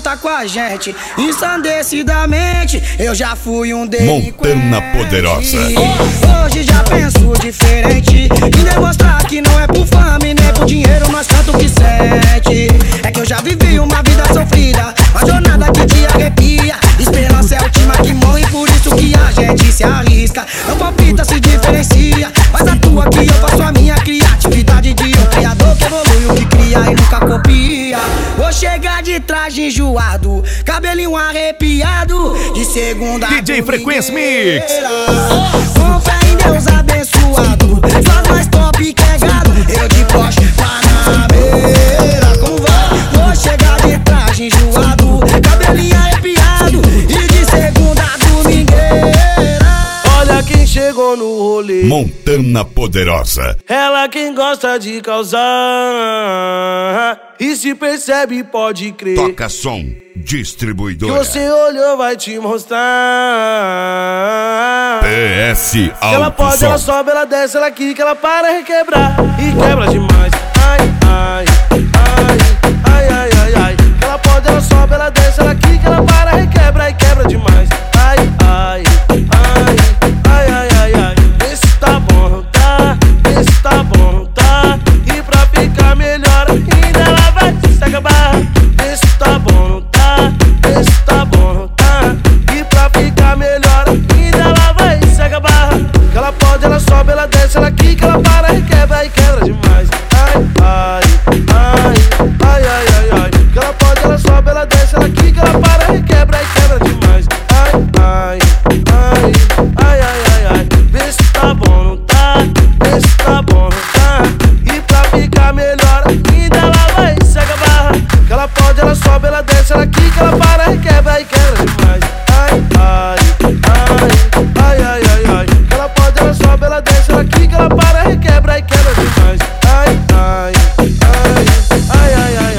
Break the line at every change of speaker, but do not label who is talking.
tá com a gente. Ensandecidamente, eu já fui um delinquente.
Montana Poderosa.
Hoje já penso diferente em demonstrar que não é por fama e nem por dinheiro nós canta o que sente. É que eu já vivi uma vida sofrida, uma jornada que te arrepia. Esperança é o time que morre, por isso que a gente se arrisca. Não palpita, se diferencia, faz a tua que eu faço a minha. Criatividade de um criador que evolui o que cria e nunca copia. Vou chegar de traje enjoado, cabelinho arrepiado, de segunda
DJ Frequência Mix.
Com fé em Deus abençoado, faz mais top que é gado. Eu de Porsche, Panamera, como vai? Vou chegar de traje enjoado, cabelinho arrepiado, e de segunda domingueira.
Olha quem chegou no rolê,
Montana Poderosa.
ela quem gosta de causar, e se percebe pode crer.
Toca som,
Que
distribuidora.
você olhou vai te mostrar.
PS
Ela pode,
Alto
ela
Som.
sobe, ela desce, ela quica, ela para requebrar e quebra demais. Ai, ai, ai, ai, ai, ai, ai. Ela pode, ela sobe, ela desce, ela quica, ela para requebra e quebra demais. Ai, ai, ai, ai, ai, ai, ai. Vê se tá bom, tá? Vê se tá bom, tá? E pra ficar melhor ainda ela vai se acabar. Vê se tá bom, tá? Vê se tá bom, tá? E pra ficar melhor ainda ela vai se acabar. Que ela pode, ela sobe, ela desce, ela quica, ela para, requebra e quebra demais. Ai, ai, ai, ai, ai, ai, ai. Que ela pode, ela sobe, ela desce, ela quica, ela para, requebra e quebra demais. Ai, ai, ai, ai, ai, ai, ai. Vê se tá bom, não tá? Vê se tá bom, não tá? E pra ficar melhor ainda ela vai se acabar. Que ela pode, ela sobe, ela desce, ela quica, ela para,